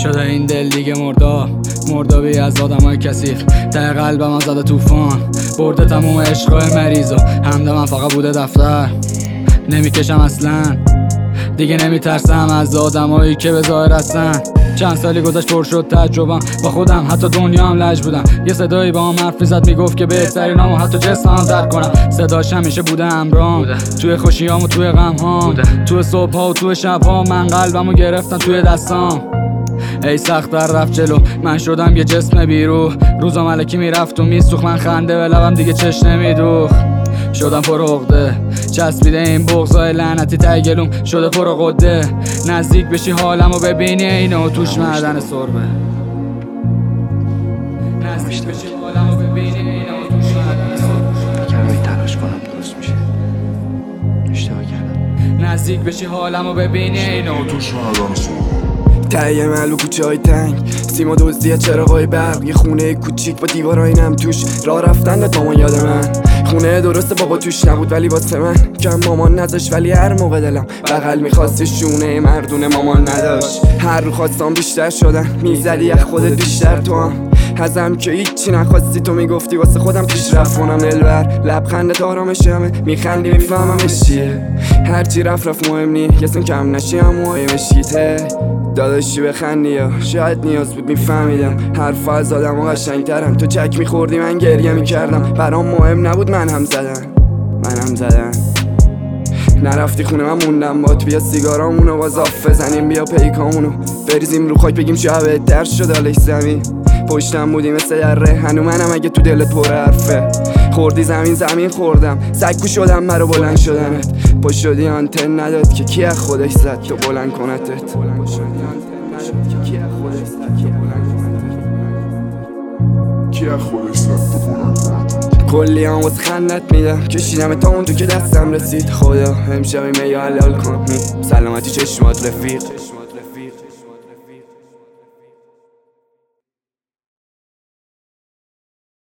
شده این دل دیگه مردابی از آدمای کثیف. ته قلبم زده طوفان، برده تموم عشقای مریضا. همدمم فقط بوده دفتر، نمیکشم اصلا دیگه، نمیترسم از آدمایی که به ظاهر هستن. چند سالی گذشت پر شد تجربم با خودم، حتی دنیا هم لج بودم. یه صدایی با هم حرف میزد میگفت که بهترینامو حتی جسمم درک کنم. صداش همیشه بوده همراهم، توی خوشیام و توی غمهام، توی صبح‌ها و توی شب‌ها. من قلبمو گرفتم توی دستام، ای سخت در رفت جلو. من شدم یه جسم بیروح، روزا ملکی میرفت و میسوخت. من خنده به لبم دیگه چش نمیدوخت. شدم پر عقده، چسبیده این بغضای لعنتی ته گلوم شده پر قده. نزدیک بشی حالمو ببینی اینو توش معدن سربه. نزدیک بشی حالمو ببینی اینو توش معدن سربه. کمی تلاش کنم درست میشه، اشتباه کردم. نزدیک بشی حالمو ببینی اینو توش معدن سربه. تهیه محل و کوچه های تنگ، سیما دزدی چراغای برق، یه خونه کوچیک با دیوارای نم توش. راه رفتن مامان یاد من، خونه درسته بابا توش نبود ولی واسه من کم مامان نذاشت. ولی هر موقع دلم بغل میخواست شونه مردونه مامان نداشت. هر رو خواستم بیشتر شدن، میزدی از خودت بیشتر تو هم ازم که هیچی نخواستی. تو میگفتی واسه خودم پیشرفت کنم. دلبر لبخندت آرامشمه، میخندی میفهممش چیه. هرچی رفت مهم نی، یه سن کم نشی هم مهمشیته. داداشی بخندی یا شاید نیاز بود میفهمیدم. حرف از آدم و قشنگترن، تو چک میخوردی من گریه میکردم. برام مهم نبود من هم زدن. نرفتی خونه من موندم بات، بیا سیگارامونو باز آف بزنیم، بیا پیکامونو بریزیم رو خاک بگیم شب بهتر شد حالش زمین. پشتم بودی مثل دره، هنو منم اگه تو دلت پر حرفه. خوردی زمین خوردم، سکو شدم مرا بلند شدنت. پا شدی آنتن نداد که کی از خودش زد تو بلند کنتت. کلی هم واسه خندت میدم، کشیدم تا اون تو که دستم رسید. خدا امشب میگه حلال کن، سلامتی چشمات رفیق.